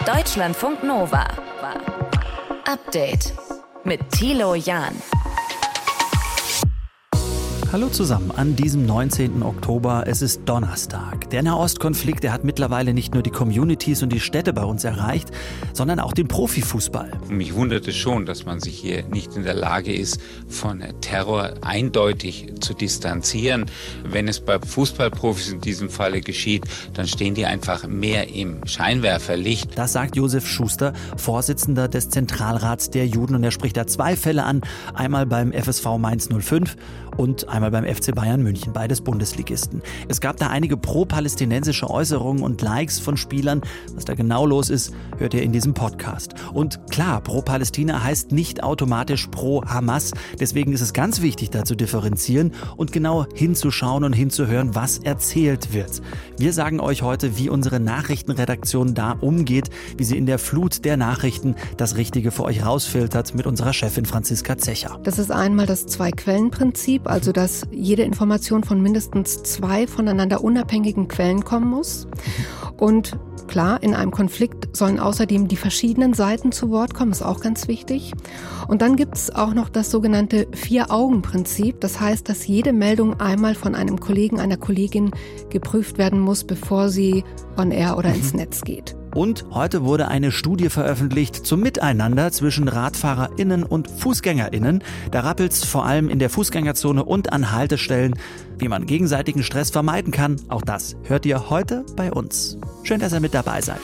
Deutschlandfunk Nova. Update mit Thilo Jahn. Hallo zusammen an diesem 19. Oktober. Es ist Donnerstag. Der Nahostkonflikt, der hat mittlerweile nicht nur die Communities und die Städte bei uns erreicht, sondern auch den Profifußball. Mich wundert es schon, dass man sich hier nicht in der Lage ist, von Terror eindeutig zu distanzieren. Wenn es bei Fußballprofis in diesem Falle geschieht, dann stehen die einfach mehr im Scheinwerferlicht. Das sagt Josef Schuster, Vorsitzender des Zentralrats der Juden. Und er spricht da zwei Fälle an. Einmal beim FSV Mainz 05 und einmal beim FC Bayern München, beides Bundesligisten. Es gab da einige pro-palästinensische Äußerungen und Likes von Spielern. Was da genau los ist, hört ihr in diesem Podcast. Und klar, pro-Palästina heißt nicht automatisch pro-Hamas. Deswegen ist es ganz wichtig, da zu differenzieren und genau hinzuschauen und hinzuhören, was erzählt wird. Wir sagen euch heute, wie unsere Nachrichtenredaktion da umgeht, wie sie in der Flut der Nachrichten das Richtige für euch rausfiltert mit unserer Chefin Franziska Zecher. Das ist einmal das Zwei-Quellen-Prinzip, also dass jede Information von mindestens zwei voneinander unabhängigen Quellen kommen muss. Und klar, in einem Konflikt sollen außerdem die verschiedenen Seiten zu Wort kommen, ist auch ganz wichtig. Und dann gibt es auch noch das sogenannte Vier-Augen-Prinzip. Das heißt, dass jede Meldung einmal von einem Kollegen, einer Kollegin geprüft werden muss, bevor sie on air oder ins Netz geht. Und heute wurde eine Studie veröffentlicht zum Miteinander zwischen RadfahrerInnen und FußgängerInnen. Da rappelt's vor allem in der Fußgängerzone und an Haltestellen. Wie man gegenseitigen Stress vermeiden kann, auch das hört ihr heute bei uns. Schön, dass ihr mit dabei seid.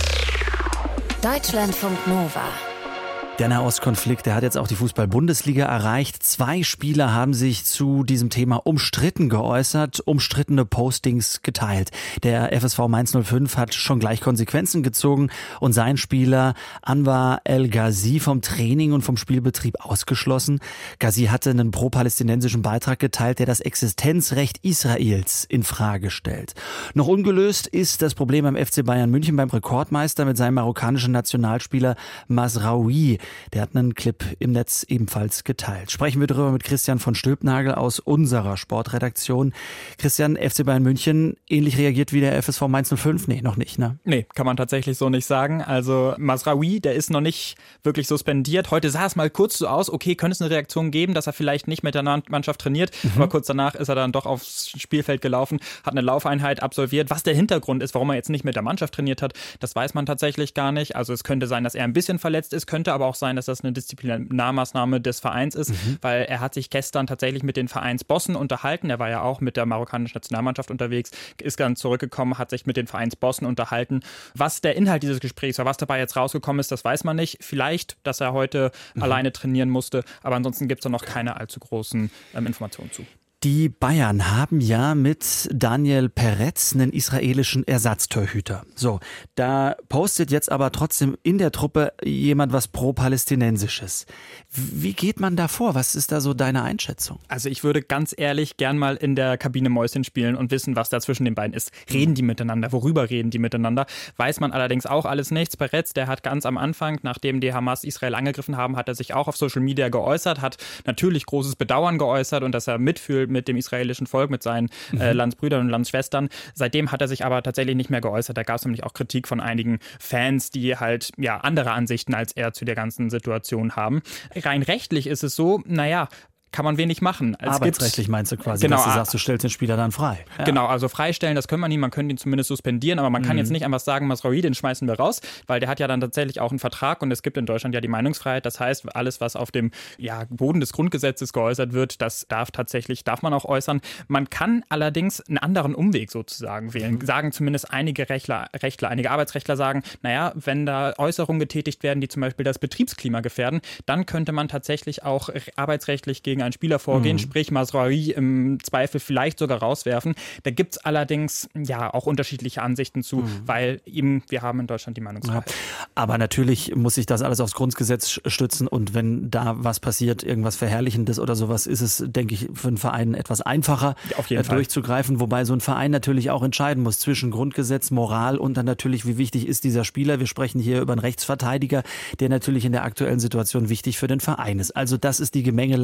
Deutschlandfunk Nova. Der Nahostkonflikt, der hat jetzt auch die Fußball-Bundesliga erreicht. 2 Spieler haben sich zu diesem Thema umstritten geäußert, umstrittene Postings geteilt. Der FSV Mainz 05 hat schon gleich Konsequenzen gezogen und seinen Spieler Anwar El Ghazi vom Training und vom Spielbetrieb ausgeschlossen. Ghazi hatte einen pro-palästinensischen Beitrag geteilt, der das Existenzrecht Israels in Frage stellt. Noch ungelöst ist das Problem beim FC Bayern München, beim Rekordmeister mit seinem marokkanischen Nationalspieler Mazraoui. Der hat einen Clip im Netz ebenfalls geteilt. Sprechen wir darüber mit Christian von Stülpnagel aus unserer Sportredaktion. Christian, FC Bayern München, ähnlich reagiert wie der FSV Mainz 05? Nee, noch nicht, ne? Nee, kann man tatsächlich so nicht sagen. Also Mazraoui, der ist noch nicht wirklich suspendiert. Heute sah es mal kurz so aus, okay, könnte es eine Reaktion geben, dass er vielleicht nicht mit der Mannschaft trainiert. Aber kurz danach ist er dann doch aufs Spielfeld gelaufen, hat eine Laufeinheit absolviert. Was der Hintergrund ist, warum er jetzt nicht mit der Mannschaft trainiert hat, das weiß man tatsächlich gar nicht. Also es könnte sein, dass er ein bisschen verletzt ist, könnte aber auch sein, dass das eine Disziplinarmaßnahme des Vereins ist, weil er hat sich gestern tatsächlich mit den Vereinsbossen unterhalten. Er war ja auch mit der marokkanischen Nationalmannschaft unterwegs, ist dann zurückgekommen, hat sich mit den Vereinsbossen unterhalten. Was der Inhalt dieses Gesprächs war, was dabei jetzt rausgekommen ist, das weiß man nicht. Vielleicht, dass er heute alleine trainieren musste, aber ansonsten gibt es da noch keine allzu großen Informationen zu. Die Bayern haben ja mit Daniel Peretz einen israelischen Ersatztorhüter. So, da postet jetzt aber trotzdem in der Truppe jemand was pro-palästinensisches. Wie geht man da vor? Was ist da so deine Einschätzung? Also ich würde ganz ehrlich gern mal in der Kabine Mäuschen spielen und wissen, was da zwischen den beiden ist. Reden die miteinander? Worüber reden die miteinander? Weiß man allerdings auch alles nichts. Peretz, der hat ganz am Anfang, nachdem die Hamas Israel angegriffen haben, hat er sich auch auf Social Media geäußert, hat natürlich großes Bedauern geäußert und dass er mitfühlt mit dem israelischen Volk, mit seinen Landsbrüdern und Landsschwestern. Seitdem hat er sich aber tatsächlich nicht mehr geäußert. Da gab es nämlich auch Kritik von einigen Fans, die halt andere Ansichten als er zu der ganzen Situation haben. Rein rechtlich ist es so, kann man wenig machen. Arbeitsrechtlich meinst du quasi, genau, dass du sagst, du stellst den Spieler dann frei. Ja. Genau, also freistellen, das können wir nie, man könnte ihn zumindest suspendieren, aber man kann jetzt nicht einfach sagen, Mazraoui, den schmeißen wir raus, weil der hat ja dann tatsächlich auch einen Vertrag und es gibt in Deutschland ja die Meinungsfreiheit, das heißt, alles, was auf dem Boden des Grundgesetzes geäußert wird, das darf man auch äußern. Man kann allerdings einen anderen Umweg sozusagen wählen, sagen zumindest einige einige Arbeitsrechtler sagen, wenn da Äußerungen getätigt werden, die zum Beispiel das Betriebsklima gefährden, dann könnte man tatsächlich auch arbeitsrechtlich gegen einen Spieler vorgehen, sprich Mazraoui im Zweifel vielleicht sogar rauswerfen. Da gibt es allerdings auch unterschiedliche Ansichten zu, weil wir haben in Deutschland die Meinungsfreiheit. Ja. Aber natürlich muss sich das alles aufs Grundgesetz stützen und wenn da was passiert, irgendwas Verherrlichendes oder sowas, ist es, denke ich, für einen Verein etwas einfacher durchzugreifen, wobei so ein Verein natürlich auch entscheiden muss zwischen Grundgesetz, Moral und dann natürlich, wie wichtig ist dieser Spieler. Wir sprechen hier über einen Rechtsverteidiger, der natürlich in der aktuellen Situation wichtig für den Verein ist. Also das ist die Gemengelage dort.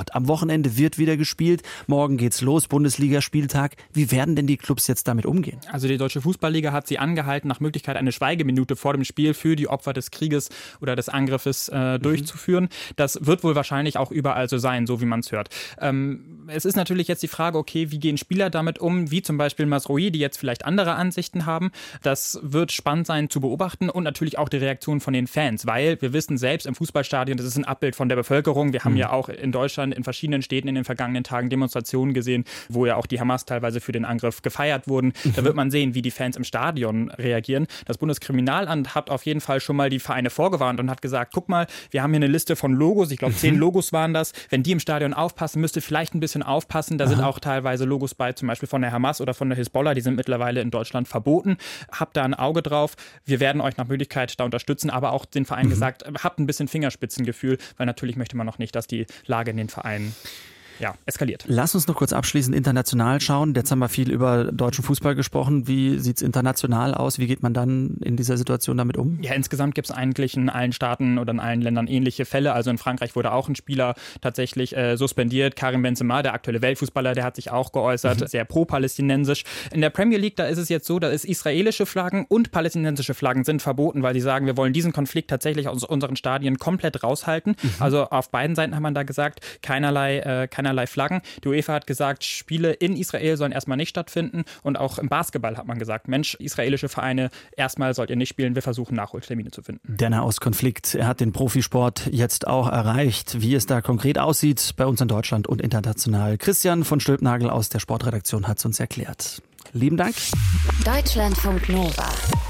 Profisport. Am Wochenende wird wieder gespielt. Morgen geht's los, Bundesligaspieltag. Wie werden denn die Clubs jetzt damit umgehen? Also die Deutsche Fußballliga hat sie angehalten, nach Möglichkeit eine Schweigeminute vor dem Spiel für die Opfer des Krieges oder des Angriffes durchzuführen. Das wird wohl wahrscheinlich auch überall so sein, so wie man es hört. Es ist natürlich jetzt die Frage, okay, wie gehen Spieler damit um, wie zum Beispiel Mazraoui, die jetzt vielleicht andere Ansichten haben. Das wird spannend sein zu beobachten und natürlich auch die Reaktion von den Fans, weil wir wissen selbst im Fußballstadion, das ist ein Abbild von der Bevölkerung. Wir haben ja auch in Deutschland in verschiedenen Städten in den vergangenen Tagen Demonstrationen gesehen, wo ja auch die Hamas teilweise für den Angriff gefeiert wurden. Da wird man sehen, wie die Fans im Stadion reagieren. Das Bundeskriminalamt hat auf jeden Fall schon mal die Vereine vorgewarnt und hat gesagt, guck mal, wir haben hier eine Liste von Logos, ich glaube 10 Logos waren das. Wenn die im Stadion aufpassen, müsst ihr vielleicht ein bisschen aufpassen. Da sind auch teilweise Logos bei, zum Beispiel von der Hamas oder von der Hisbollah, die sind mittlerweile in Deutschland verboten. Habt da ein Auge drauf. Wir werden euch nach Möglichkeit da unterstützen, aber auch den Verein gesagt, habt ein bisschen Fingerspitzengefühl, weil natürlich möchte man noch nicht, dass die Lage in den Vereinen eskaliert. Lass uns noch kurz abschließend international schauen. Jetzt haben wir viel über deutschen Fußball gesprochen. Wie sieht es international aus? Wie geht man dann in dieser Situation damit um? Ja, insgesamt gibt es eigentlich in allen Staaten oder in allen Ländern ähnliche Fälle. Also in Frankreich wurde auch ein Spieler tatsächlich suspendiert. Karim Benzema, der aktuelle Weltfußballer, der hat sich auch geäußert, sehr pro-palästinensisch. In der Premier League, da ist es jetzt so, da ist israelische Flaggen und palästinensische Flaggen sind verboten, weil die sagen, wir wollen diesen Konflikt tatsächlich aus unseren Stadien komplett raushalten. Also auf beiden Seiten hat man da gesagt, keinerlei Flaggen. Die UEFA hat gesagt, Spiele in Israel sollen erstmal nicht stattfinden und auch im Basketball hat man gesagt, Mensch, israelische Vereine, erstmal sollt ihr nicht spielen, wir versuchen Nachholtermine zu finden. Der Nahostkonflikt, er hat den Profisport jetzt auch erreicht. Wie es da konkret aussieht bei uns in Deutschland und international. Christian von Stülpnagel aus der Sportredaktion hat es uns erklärt. Lieben Dank. Deutschlandfunk Nova.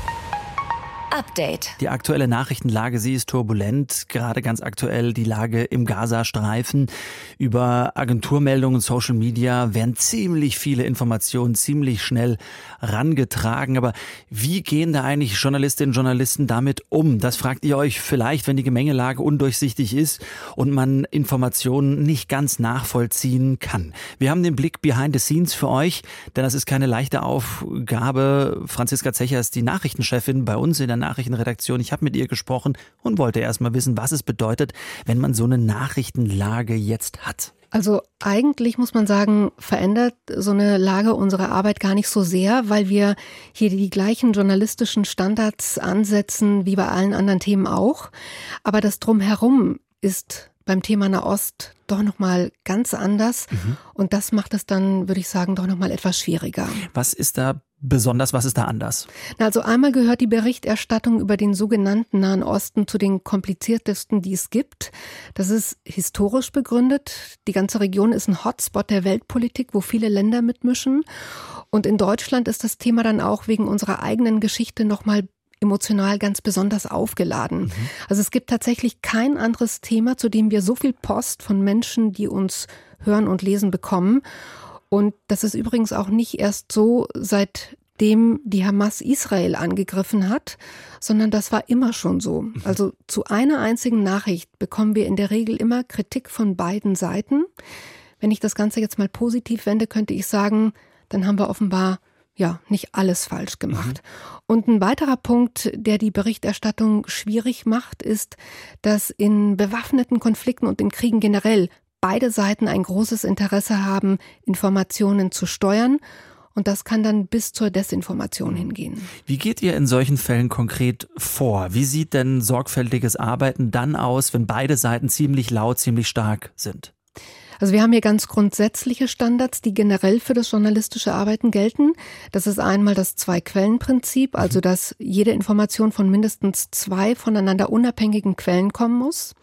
Update. Die aktuelle Nachrichtenlage, sie ist turbulent. Gerade ganz aktuell die Lage im Gazastreifen. Über Agenturmeldungen, Social Media werden ziemlich viele Informationen ziemlich schnell rangetragen. Aber wie gehen da eigentlich Journalistinnen und Journalisten damit um? Das fragt ihr euch vielleicht, wenn die Gemengelage undurchsichtig ist und man Informationen nicht ganz nachvollziehen kann. Wir haben den Blick behind the scenes für euch, denn das ist keine leichte Aufgabe. Franziska Zecher ist die Nachrichtenchefin bei uns in der Nachrichtenredaktion. Ich habe mit ihr gesprochen und wollte erst mal wissen, was es bedeutet, wenn man so eine Nachrichtenlage jetzt hat. Also eigentlich muss man sagen, verändert so eine Lage unsere Arbeit gar nicht so sehr, weil wir hier die gleichen journalistischen Standards ansetzen wie bei allen anderen Themen auch. Aber das Drumherum ist beim Thema Nahost doch nochmal ganz anders. Und das macht es dann, würde ich sagen, doch nochmal etwas schwieriger. Was ist da besonders, was ist da anders? Also einmal gehört die Berichterstattung über den sogenannten Nahen Osten zu den kompliziertesten, die es gibt. Das ist historisch begründet. Die ganze Region ist ein Hotspot der Weltpolitik, wo viele Länder mitmischen. Und in Deutschland ist das Thema dann auch wegen unserer eigenen Geschichte nochmal emotional ganz besonders aufgeladen. Also es gibt tatsächlich kein anderes Thema, zu dem wir so viel Post von Menschen, die uns hören und lesen, bekommen. Und das ist übrigens auch nicht erst so, seitdem die Hamas Israel angegriffen hat, sondern das war immer schon so. Also zu einer einzigen Nachricht bekommen wir in der Regel immer Kritik von beiden Seiten. Wenn ich das Ganze jetzt mal positiv wende, könnte ich sagen, dann haben wir offenbar nicht alles falsch gemacht. Und ein weiterer Punkt, der die Berichterstattung schwierig macht, ist, dass in bewaffneten Konflikten und in Kriegen generell beide Seiten ein großes Interesse haben, Informationen zu steuern. Und das kann dann bis zur Desinformation hingehen. Wie geht ihr in solchen Fällen konkret vor? Wie sieht denn sorgfältiges Arbeiten dann aus, wenn beide Seiten ziemlich laut, ziemlich stark sind? Also wir haben hier ganz grundsätzliche Standards, die generell für das journalistische Arbeiten gelten. Das ist einmal das Zwei-Quellen-Prinzip, also dass jede Information von mindestens 2 voneinander unabhängigen Quellen kommen muss.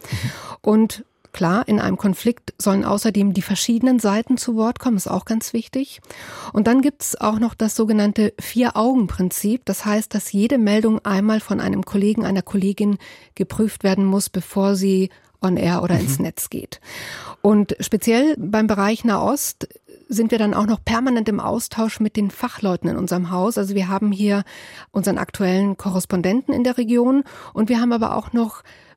Und klar, in einem Konflikt sollen außerdem die verschiedenen Seiten zu Wort kommen, ist auch ganz wichtig. Und dann gibt's auch noch das sogenannte 4-Augen-Prinzip. Das heißt, dass jede Meldung einmal von einem Kollegen, einer Kollegin geprüft werden muss, bevor sie on air oder ins Netz geht. Und speziell beim Bereich Nahost sind wir dann auch noch permanent im Austausch mit den Fachleuten in unserem Haus. Also wir haben hier unseren aktuellen Korrespondenten in der Region und wir haben aber auch noch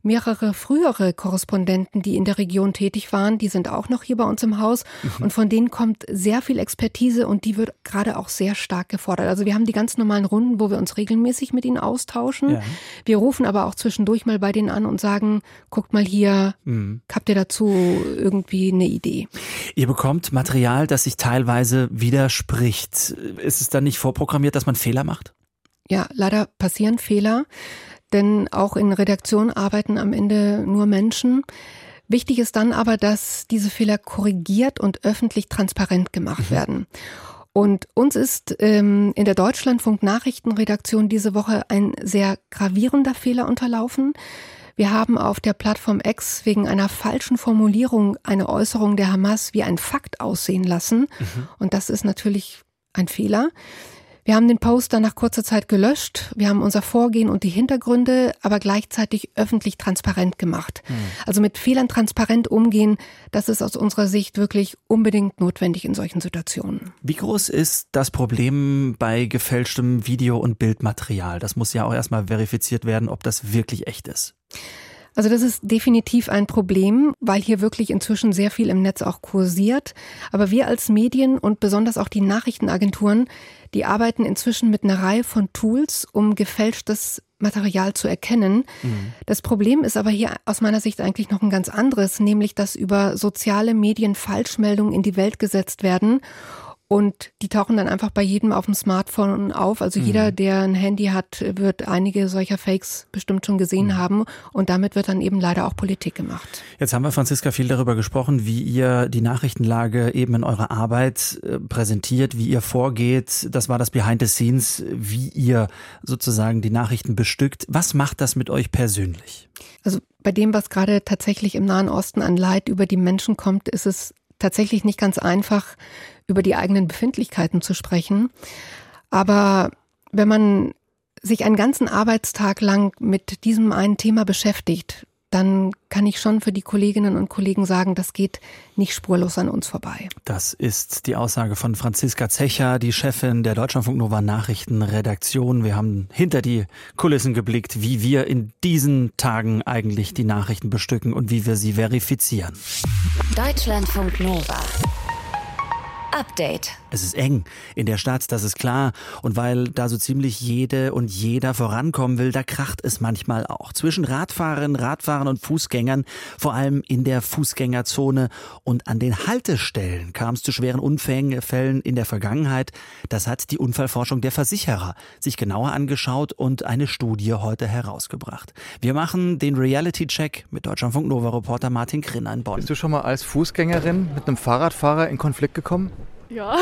mehrere frühere Korrespondenten, die in der Region tätig waren, die sind auch noch hier bei uns im Haus. Und von denen kommt sehr viel Expertise und die wird gerade auch sehr stark gefordert. Also wir haben die ganz normalen Runden, wo wir uns regelmäßig mit ihnen austauschen. Ja. Wir rufen aber auch zwischendurch mal bei denen an und sagen, guckt mal hier, habt ihr dazu irgendwie eine Idee? Ihr bekommt Material, das sich teilweise widerspricht. Ist es dann nicht vorprogrammiert, dass man Fehler macht? Ja, leider passieren Fehler, denn auch in Redaktion arbeiten am Ende nur Menschen. Wichtig ist dann aber, dass diese Fehler korrigiert und öffentlich transparent gemacht werden. Und uns ist in der Deutschlandfunk-Nachrichtenredaktion diese Woche ein sehr gravierender Fehler unterlaufen. Wir haben auf der Plattform X wegen einer falschen Formulierung eine Äußerung der Hamas wie ein Fakt aussehen lassen. Und das ist natürlich ein Fehler. Wir haben den Post dann nach kurzer Zeit gelöscht. Wir haben unser Vorgehen und die Hintergründe aber gleichzeitig öffentlich transparent gemacht. Also mit Fehlern transparent umgehen, das ist aus unserer Sicht wirklich unbedingt notwendig in solchen Situationen. Wie groß ist das Problem bei gefälschtem Video- und Bildmaterial? Das muss ja auch erstmal verifiziert werden, ob das wirklich echt ist. Also das ist definitiv ein Problem, weil hier wirklich inzwischen sehr viel im Netz auch kursiert. Aber wir als Medien und besonders auch die Nachrichtenagenturen, die arbeiten inzwischen mit einer Reihe von Tools, um gefälschtes Material zu erkennen. Das Problem ist aber hier aus meiner Sicht eigentlich noch ein ganz anderes, nämlich dass über soziale Medien Falschmeldungen in die Welt gesetzt werden. Und die tauchen dann einfach bei jedem auf dem Smartphone auf. Also jeder, der ein Handy hat, wird einige solcher Fakes bestimmt schon gesehen haben. Und damit wird dann eben leider auch Politik gemacht. Jetzt haben wir, Franziska, viel darüber gesprochen, wie ihr die Nachrichtenlage eben in eurer Arbeit präsentiert, wie ihr vorgeht. Das war das Behind the Scenes, wie ihr sozusagen die Nachrichten bestückt. Was macht das mit euch persönlich? Also bei dem, was gerade tatsächlich im Nahen Osten an Leid über die Menschen kommt, ist es tatsächlich nicht ganz einfach, über die eigenen Befindlichkeiten zu sprechen. Aber wenn man sich einen ganzen Arbeitstag lang mit diesem einen Thema beschäftigt, dann kann ich schon für die Kolleginnen und Kollegen sagen, das geht nicht spurlos an uns vorbei. Das ist die Aussage von Franziska Zecher, die Chefin der Deutschlandfunk Nova Nachrichtenredaktion. Wir haben hinter die Kulissen geblickt, wie wir in diesen Tagen eigentlich die Nachrichten bestücken und wie wir sie verifizieren. Deutschlandfunk Nova. Update. Es ist eng in der Stadt, das ist klar. Und weil da so ziemlich jede und jeder vorankommen will, da kracht es manchmal auch. Zwischen Radfahrern und Fußgängern, vor allem in der Fußgängerzone und an den Haltestellen kam es zu schweren Unfällen in der Vergangenheit. Das hat die Unfallforschung der Versicherer sich genauer angeschaut und eine Studie heute herausgebracht. Wir machen den Reality-Check mit Deutschlandfunk Nova-Reporter Martin Krinner in Bonn. Bist du schon mal als Fußgängerin mit einem Fahrradfahrer in Konflikt gekommen? Ja.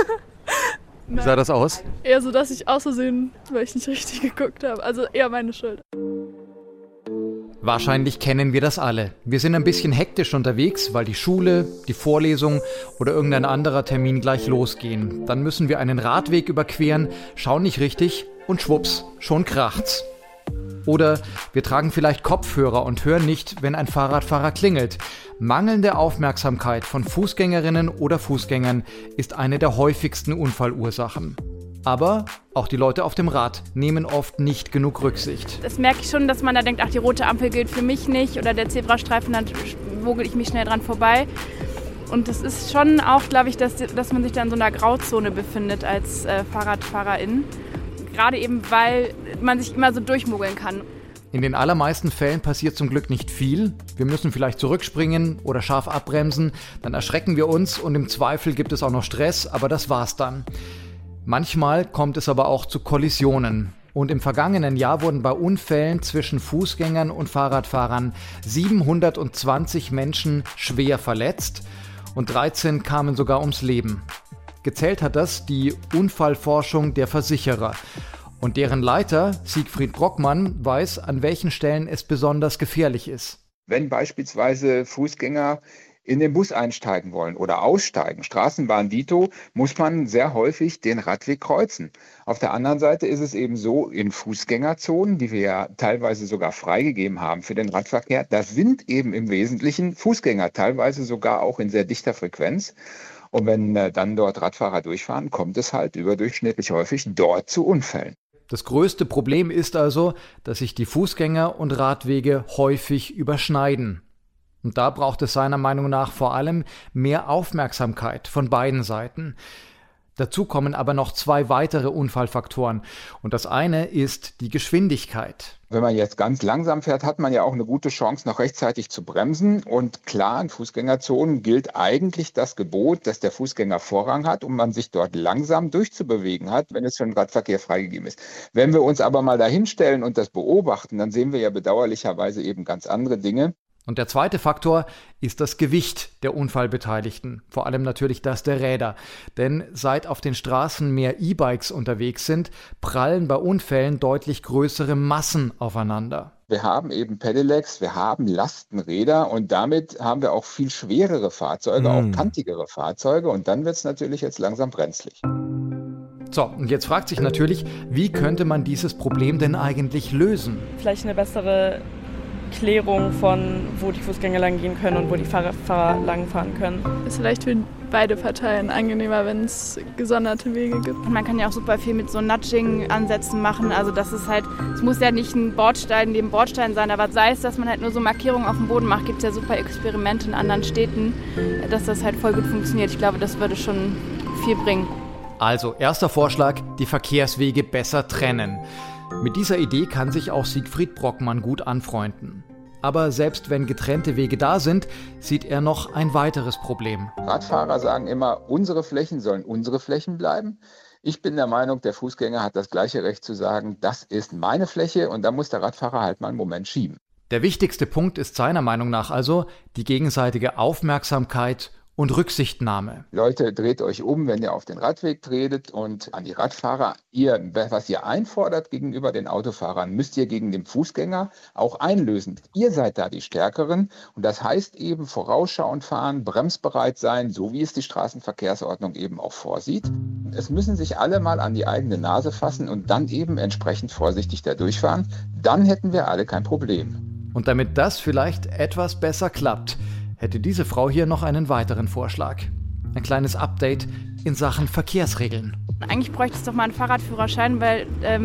Wie sah das aus? Eher so, dass ich aus Versehen, weil ich nicht richtig geguckt habe. Also eher meine Schuld. Wahrscheinlich kennen wir das alle. Wir sind ein bisschen hektisch unterwegs, weil die Schule, die Vorlesung oder irgendein anderer Termin gleich losgehen. Dann müssen wir einen Radweg überqueren, schauen nicht richtig und schwupps, schon kracht's. Oder wir tragen vielleicht Kopfhörer und hören nicht, wenn ein Fahrradfahrer klingelt. Mangelnde Aufmerksamkeit von Fußgängerinnen oder Fußgängern ist eine der häufigsten Unfallursachen. Aber auch die Leute auf dem Rad nehmen oft nicht genug Rücksicht. Das merke ich schon, dass man da denkt, ach, die rote Ampel gilt für mich nicht oder der Zebrastreifen, dann wogel ich mich schnell dran vorbei. Und das ist schon auch, glaube ich, dass man sich da in so einer Grauzone befindet als Fahrradfahrerin. Gerade eben, weil man sich immer so durchmogeln kann. In den allermeisten Fällen passiert zum Glück nicht viel. Wir müssen vielleicht zurückspringen oder scharf abbremsen, dann erschrecken wir uns und im Zweifel gibt es auch noch Stress, aber das war's dann. Manchmal kommt es aber auch zu Kollisionen. Und im vergangenen Jahr wurden bei Unfällen zwischen Fußgängern und Fahrradfahrern 720 Menschen schwer verletzt und 13 kamen sogar ums Leben. Gezählt hat das die Unfallforschung der Versicherer. Und deren Leiter, Siegfried Brockmann, weiß, an welchen Stellen es besonders gefährlich ist. Wenn beispielsweise Fußgänger in den Bus einsteigen wollen oder aussteigen, Straßenbahn dito, muss man sehr häufig den Radweg kreuzen. Auf der anderen Seite ist es eben so, in Fußgängerzonen, die wir ja teilweise sogar freigegeben haben für den Radverkehr, das sind eben im Wesentlichen Fußgänger, teilweise sogar auch in sehr dichter Frequenz. Und wenn dann dort Radfahrer durchfahren, kommt es halt überdurchschnittlich häufig dort zu Unfällen. Das größte Problem ist also, dass sich die Fußgänger und Radwege häufig überschneiden. Und da braucht es seiner Meinung nach vor allem mehr Aufmerksamkeit von beiden Seiten. Dazu kommen aber noch 2 weitere Unfallfaktoren. Und das eine ist die Geschwindigkeit. Wenn man jetzt ganz langsam fährt, hat man ja auch eine gute Chance, noch rechtzeitig zu bremsen. Und klar, in Fußgängerzonen gilt eigentlich das Gebot, dass der Fußgänger Vorrang hat und man sich dort langsam durchzubewegen hat, wenn es für den Radverkehr freigegeben ist. Wenn wir uns aber mal dahinstellen und das beobachten, dann sehen wir ja bedauerlicherweise eben ganz andere Dinge. Und der zweite Faktor ist das Gewicht der Unfallbeteiligten, vor allem natürlich das der Räder. Denn seit auf den Straßen mehr E-Bikes unterwegs sind, prallen bei Unfällen deutlich größere Massen aufeinander. Wir haben eben Pedelecs, wir haben Lastenräder und damit haben wir auch viel schwerere Fahrzeuge, auch kantigere Fahrzeuge und dann wird es natürlich jetzt langsam brenzlig. So, und jetzt fragt sich natürlich, wie könnte man dieses Problem denn eigentlich lösen? Vielleicht eine bessere Klärung von, wo die Fußgänger lang gehen können und wo die Fahrer lang fahren können. Ist vielleicht für beide Parteien angenehmer, wenn es gesonderte Wege gibt. Und man kann ja auch super viel mit so Nudging-Ansätzen machen. Also das ist halt, es muss ja nicht ein Bordstein neben Bordstein sein, aber sei es, dass man halt nur so Markierungen auf dem Boden macht, gibt es ja super Experimente in anderen Städten, dass das halt voll gut funktioniert. Ich glaube, das würde schon viel bringen. Also, erster Vorschlag, die Verkehrswege besser trennen. Mit dieser Idee kann sich auch Siegfried Brockmann gut anfreunden. Aber selbst wenn getrennte Wege da sind, sieht er noch ein weiteres Problem. Radfahrer sagen immer, unsere Flächen sollen unsere Flächen bleiben. Ich bin der Meinung, der Fußgänger hat das gleiche Recht zu sagen, das ist meine Fläche und da muss der Radfahrer halt mal einen Moment schieben. Der wichtigste Punkt ist seiner Meinung nach also die gegenseitige Aufmerksamkeit und Rücksichtnahme. Leute, dreht euch um, wenn ihr auf den Radweg tretet und an die Radfahrer, was ihr einfordert gegenüber den Autofahrern, müsst ihr gegen den Fußgänger auch einlösen. Ihr seid da die Stärkeren und das heißt eben vorausschauend fahren, bremsbereit sein, so wie es die Straßenverkehrsordnung eben auch vorsieht. Es müssen sich alle mal an die eigene Nase fassen und dann eben entsprechend vorsichtig da durchfahren. Dann hätten wir alle kein Problem. Und damit das vielleicht etwas besser klappt, hätte diese Frau hier noch einen weiteren Vorschlag. Ein kleines Update in Sachen Verkehrsregeln. Eigentlich bräuchte es doch mal einen Fahrradführerschein, weil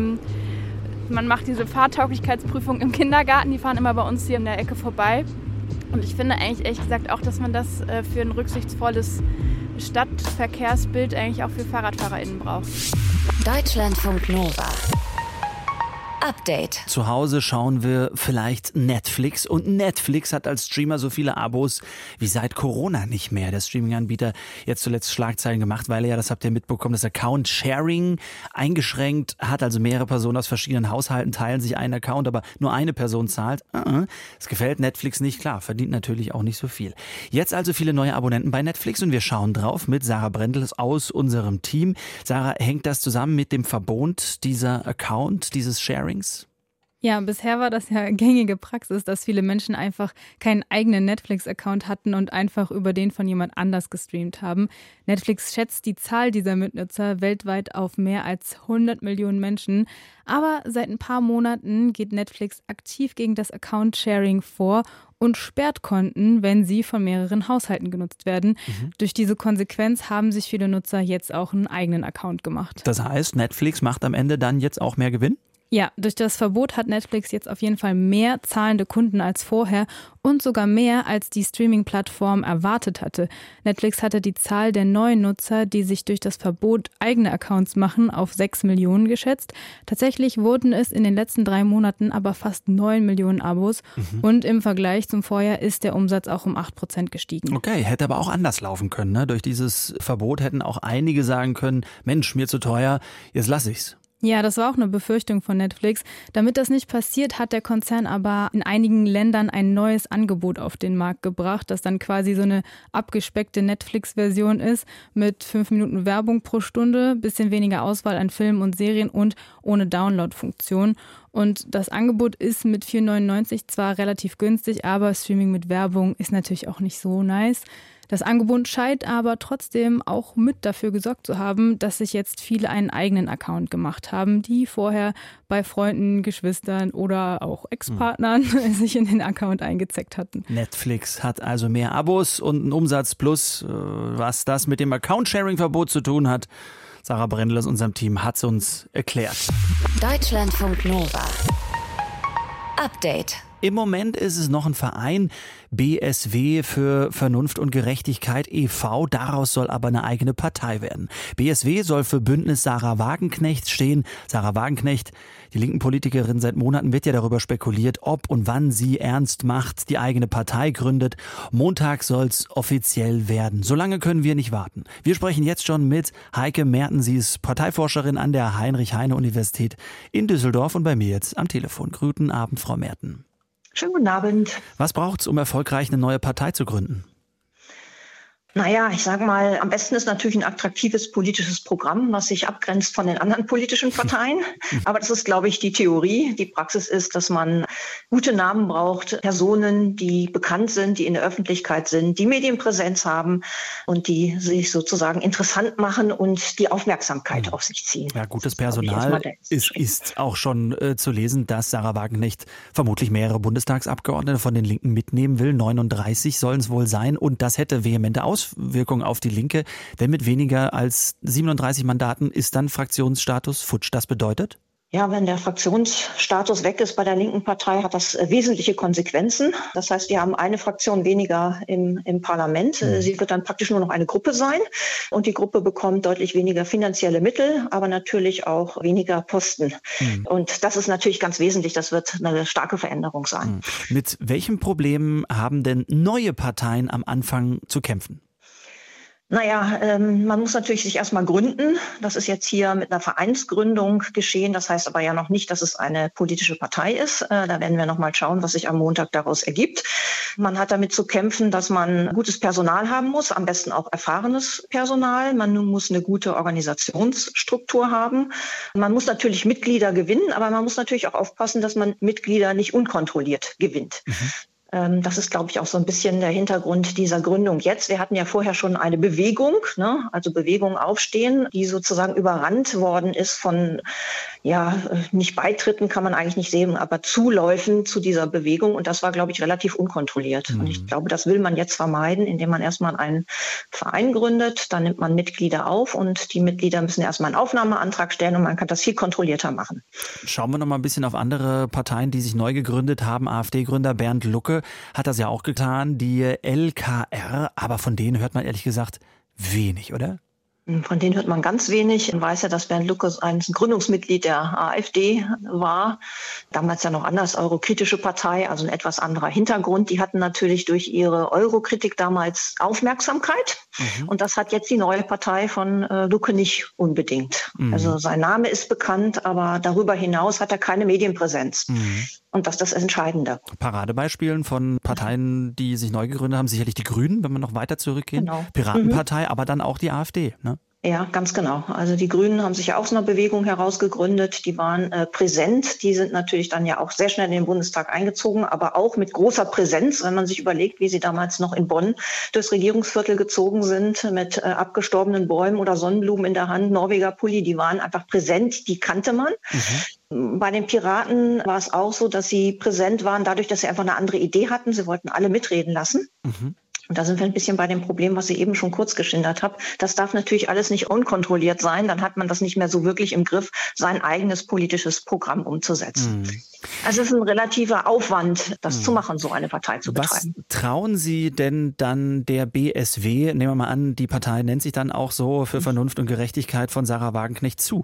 man macht diese Fahrtauglichkeitsprüfung im Kindergarten. Die fahren immer bei uns hier in der Ecke vorbei. Und ich finde eigentlich ehrlich gesagt auch, dass man das für ein rücksichtsvolles Stadtverkehrsbild eigentlich auch für FahrradfahrerInnen braucht. Deutschlandfunk Nova. Update. Zu Hause schauen wir vielleicht Netflix und Netflix hat als Streamer so viele Abos wie seit Corona nicht mehr. Der Streaming-Anbieter jetzt zuletzt Schlagzeilen gemacht, weil er ja, das habt ihr mitbekommen, das Account-Sharing eingeschränkt hat. Also mehrere Personen aus verschiedenen Haushalten teilen sich einen Account, aber nur eine Person zahlt. Es gefällt Netflix nicht, klar, verdient natürlich auch nicht so viel. Jetzt also viele neue Abonnenten bei Netflix und wir schauen drauf mit Sarah Brendel aus unserem Team. Sarah, hängt das zusammen mit dem Verbot dieser Account, dieses Sharings? Ja, bisher war das ja gängige Praxis, dass viele Menschen einfach keinen eigenen Netflix-Account hatten und einfach über den von jemand anders gestreamt haben. Netflix schätzt die Zahl dieser Mitnutzer weltweit auf mehr als 100 Millionen Menschen. Aber seit ein paar Monaten geht Netflix aktiv gegen das Account-Sharing vor und sperrt Konten, wenn sie von mehreren Haushalten genutzt werden. Durch diese Konsequenz haben sich viele Nutzer jetzt auch einen eigenen Account gemacht. Das heißt, Netflix macht am Ende dann jetzt auch mehr Gewinn? Ja, durch das Verbot hat Netflix jetzt auf jeden Fall mehr zahlende Kunden als vorher und sogar mehr, als die Streaming-Plattform erwartet hatte. Netflix hatte die Zahl der neuen Nutzer, die sich durch das Verbot eigene Accounts machen, auf 6 Millionen geschätzt. Tatsächlich wurden es in den letzten 3 Monaten aber fast 9 Millionen Abos und im Vergleich zum Vorjahr ist der Umsatz auch um 8% gestiegen. Okay, hätte aber auch anders laufen können, ne? Durch dieses Verbot hätten auch einige sagen können, Mensch, mir zu teuer, jetzt lass ich's. Ja, das war auch eine Befürchtung von Netflix. Damit das nicht passiert, hat der Konzern aber in einigen Ländern ein neues Angebot auf den Markt gebracht, das dann quasi so eine abgespeckte Netflix-Version ist, mit 5 Minuten Werbung pro Stunde, bisschen weniger Auswahl an Filmen und Serien und ohne Download-Funktion. Und das Angebot ist mit 4,99 zwar relativ günstig, aber Streaming mit Werbung ist natürlich auch nicht so nice. Das Angebot scheint aber trotzdem auch mit dafür gesorgt zu haben, dass sich jetzt viele einen eigenen Account gemacht haben, die vorher bei Freunden, Geschwistern oder auch Ex-Partnern sich in den Account eingezeckt hatten. Netflix hat also mehr Abos und einen Umsatz plus, was das mit dem Account-Sharing-Verbot zu tun hat. Sarah Brendel aus unserem Team hat es uns erklärt. Deutschlandfunk Nova. Update. Im Moment ist es noch ein Verein, BSW für Vernunft und Gerechtigkeit e.V., daraus soll aber eine eigene Partei werden. BSW soll für Bündnis Sarah Wagenknecht stehen. Sarah Wagenknecht, die linken Politikerin, seit Monaten wird ja darüber spekuliert, ob und wann sie ernst macht, die eigene Partei gründet. Montag soll's offiziell werden. So lange können wir nicht warten. Wir sprechen jetzt schon mit Heike Merten. Sie ist Parteiforscherin an der Heinrich-Heine-Universität in Düsseldorf und bei mir jetzt am Telefon. Guten Abend, Frau Merten. Schönen guten Abend. Was braucht's, um erfolgreich eine neue Partei zu gründen? Naja, ich sage mal, am besten ist natürlich ein attraktives politisches Programm, was sich abgrenzt von den anderen politischen Parteien. Aber das ist, glaube ich, die Theorie. Die Praxis ist, dass man gute Namen braucht, Personen, die bekannt sind, die in der Öffentlichkeit sind, die Medienpräsenz haben und die sich sozusagen interessant machen und die Aufmerksamkeit auf sich ziehen. Ja, gutes Personal ist auch schon zu lesen, dass Sarah Wagenknecht vermutlich mehrere Bundestagsabgeordnete von den Linken mitnehmen will. 39 sollen es wohl sein und das hätte vehemente Auswirkungen auf die Linke, denn mit weniger als 37 Mandaten ist dann Fraktionsstatus futsch. Das bedeutet? Ja, wenn der Fraktionsstatus weg ist bei der linken Partei, hat das wesentliche Konsequenzen. Das heißt, wir haben eine Fraktion weniger im Parlament. Sie wird dann praktisch nur noch eine Gruppe sein. Und die Gruppe bekommt deutlich weniger finanzielle Mittel, aber natürlich auch weniger Posten. Und das ist natürlich ganz wesentlich. Das wird eine starke Veränderung sein. Mit welchen Problemen haben denn neue Parteien am Anfang zu kämpfen? Naja, man muss natürlich sich erstmal gründen. Das ist jetzt hier mit einer Vereinsgründung geschehen. Das heißt aber ja noch nicht, dass es eine politische Partei ist. Da werden wir noch mal schauen, was sich am Montag daraus ergibt. Man hat damit zu kämpfen, dass man gutes Personal haben muss, am besten auch erfahrenes Personal. Man muss eine gute Organisationsstruktur haben. Man muss natürlich Mitglieder gewinnen, aber man muss natürlich auch aufpassen, dass man Mitglieder nicht unkontrolliert gewinnt. Das ist, glaube ich, auch so ein bisschen der Hintergrund dieser Gründung jetzt. Wir hatten ja vorher schon eine Bewegung, also Bewegung Aufstehen, die sozusagen überrannt worden ist von, nicht Beitritten kann man eigentlich nicht sehen, aber Zuläufen zu dieser Bewegung. Und das war, glaube ich, relativ unkontrolliert. Und ich glaube, das will man jetzt vermeiden, indem man erstmal einen Verein gründet. Dann nimmt man Mitglieder auf und die Mitglieder müssen erstmal einen Aufnahmeantrag stellen und man kann das viel kontrollierter machen. Schauen wir noch mal ein bisschen auf andere Parteien, die sich neu gegründet haben. AfD-Gründer Bernd Lucke hat das ja auch getan, die LKR, aber von denen hört man ehrlich gesagt wenig, oder? Von denen hört man ganz wenig. Man weiß ja, dass Bernd Lucke ein Gründungsmitglied der AfD war. Damals ja noch anders, eurokritische Partei, also ein etwas anderer Hintergrund. Die hatten natürlich durch ihre Eurokritik damals Aufmerksamkeit. Und das hat jetzt die neue Partei von Lucke nicht unbedingt. Also sein Name ist bekannt, aber darüber hinaus hat er keine Medienpräsenz. Und das ist das Entscheidende. Paradebeispielen von Parteien, die sich neu gegründet haben, sicherlich die Grünen, wenn wir noch weiter zurückgehen. Genau. Piratenpartei, aber dann auch die AfD, ne? Ja, ganz genau. Also die Grünen haben sich ja aus einer Bewegung herausgegründet. Die waren präsent. Die sind natürlich dann ja auch sehr schnell in den Bundestag eingezogen, aber auch mit großer Präsenz, wenn man sich überlegt, wie sie damals noch in Bonn durchs Regierungsviertel gezogen sind mit abgestorbenen Bäumen oder Sonnenblumen in der Hand, Norweger Pulli. Die waren einfach präsent, die kannte man. Bei den Piraten war es auch so, dass sie präsent waren, dadurch, dass sie einfach eine andere Idee hatten. Sie wollten alle mitreden lassen. Und da sind wir ein bisschen bei dem Problem, was ich eben schon kurz geschildert habe. Das darf natürlich alles nicht unkontrolliert sein. Dann hat man das nicht mehr so wirklich im Griff, sein eigenes politisches Programm umzusetzen. Also es ist ein relativer Aufwand, das zu machen, so eine Partei zu betreiben. Was trauen Sie denn dann der BSW, nehmen wir mal an, die Partei nennt sich dann auch so, für Vernunft und Gerechtigkeit von Sarah Wagenknecht zu?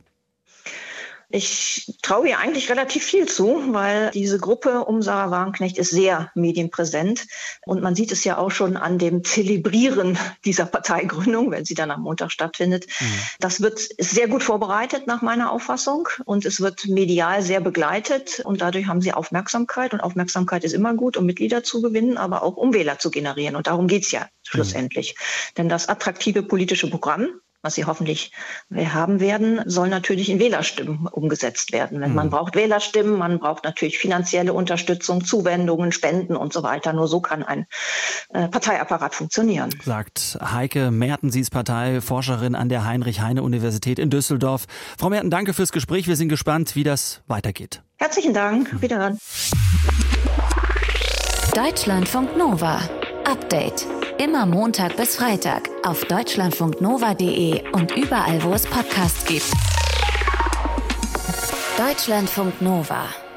Ich traue ihr eigentlich relativ viel zu, weil diese Gruppe um Sarah Wagenknecht ist sehr medienpräsent. Und man sieht es ja auch schon an dem Zelebrieren dieser Parteigründung, wenn sie dann am Montag stattfindet. Das ist sehr gut vorbereitet nach meiner Auffassung und es wird medial sehr begleitet und dadurch haben sie Aufmerksamkeit. Und Aufmerksamkeit ist immer gut, um Mitglieder zu gewinnen, aber auch um Wähler zu generieren. Und darum geht's ja schlussendlich. Denn das attraktive politische Programm, was sie hoffentlich haben werden, soll natürlich in Wählerstimmen umgesetzt werden. Man braucht Wählerstimmen, man braucht natürlich finanzielle Unterstützung, Zuwendungen, Spenden und so weiter. Nur so kann ein Parteiapparat funktionieren. Sagt Heike Merten, sie ist Parteiforscherin an der Heinrich-Heine-Universität in Düsseldorf. Frau Merten, danke fürs Gespräch. Wir sind gespannt, wie das weitergeht. Herzlichen Dank. Wiederhören. Deutschlandfunk Nova. Update. Immer Montag bis Freitag auf deutschlandfunknova.de und überall, wo es Podcasts gibt. Deutschlandfunk Nova.